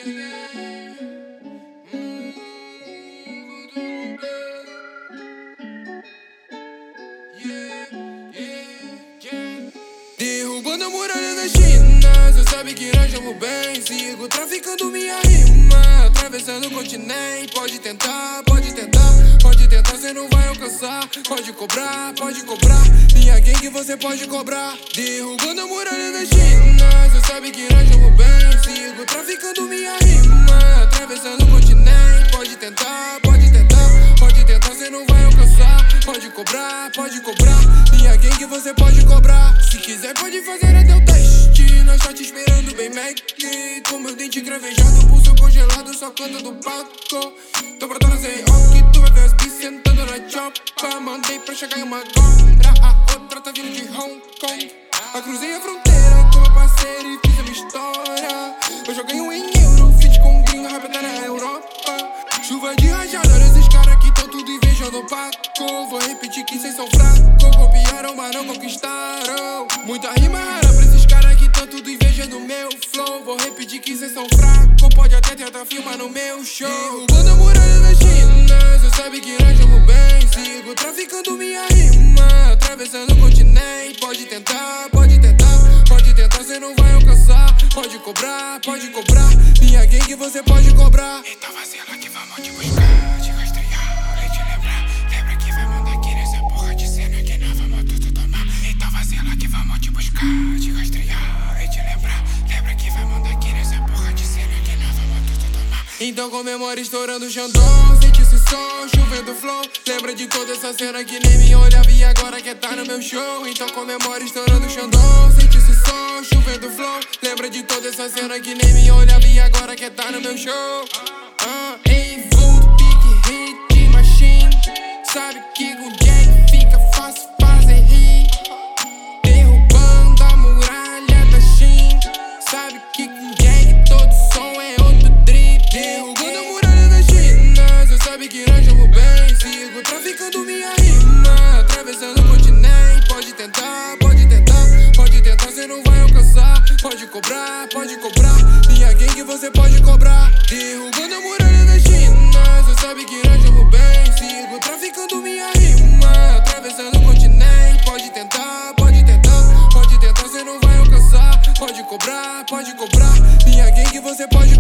Derrubando a muralha da China, cê sabe que nós vamos bem. Sigo traficando minha rima, atravessando o continente. Pode tentar, cê não vai alcançar. Pode cobrar, minha gangue você pode cobrar. Derrubando a muralha da China, cê sabe que nós vamos bem. Sigo traficando minha rima, atravessando o continente. Pode tentar, cê não vai alcançar. Pode cobrar, minha gangue você pode cobrar. Se quiser pode fazer até o teste, nós tá te esperando bem Mac. Com meu dente cravejado, pulso congelado, socando do Paco. Tô pra trazer rock, tu vai ver as bis sentando na chopa. Mandei pra chegar em uma agora, a outra tá vindo de Hong Kong. Eu cruzei a fronteira com meu parceiro e fiz a minha história. Eu joguei em euro, fit com gringo, rapidão na Europa. Chuva de rajada, esses caras aqui tão tudo invejando o Paco. Vou repetir que cês são fracos, copiaram mas não conquistaram. Muita rima rara pra esses caras aqui tão tudo invejando o meu flow. Vou repetir que cês são fracos, pode até tentar filmar no meu show. Derrubando a muralha da China, cê sabe que nós vamos bem. Sigo traficando minha rima, atravessando o continente. Pode tentar, cê não vai alcançar. Pode cobrar, minha gangue você pode cobrar. Então vacila que vamos te buscar, te rastrear e te lembrar. Lembra que vai mandar aqui nessa porra de cena que nós vamos tudo tomar. Então vacila que vamos te buscar, te rastrear e te lembrar. Lembra que vai mandar aqui nessa porra de cena que nós vamos tudo tomar. Então comemora estourando o Xandão, sente esse som, chovendo flow. Lembra de toda essa cena que nem me olhava e agora quer tá no meu show. Então comemora estourando o Xandão, sente esse som, chovendo flow. Lembra de toda essa cena que nem me olhava e agora quer tá no meu show. Em vulto, pique, hit, machine. Sabe que com Jack fica fácil fazer rir. Derrubando a muralha da China. Sabe que com Jack todo som é outro drip. Derrubando a muralha da China, cê sabe que nós vamos bem. Sigo traficando minha rima, atravessando o continente. Pode tentar, cê não vai alcançar. Pode cobrar, minha gangue você pode cobrar. Derrubando a muralha da China, cê sabe que nós vamos bem. Sigo traficando minha rima, atravessando o continente. Pode tentar, cê não vai alcançar. Pode cobrar, minha gangue você pode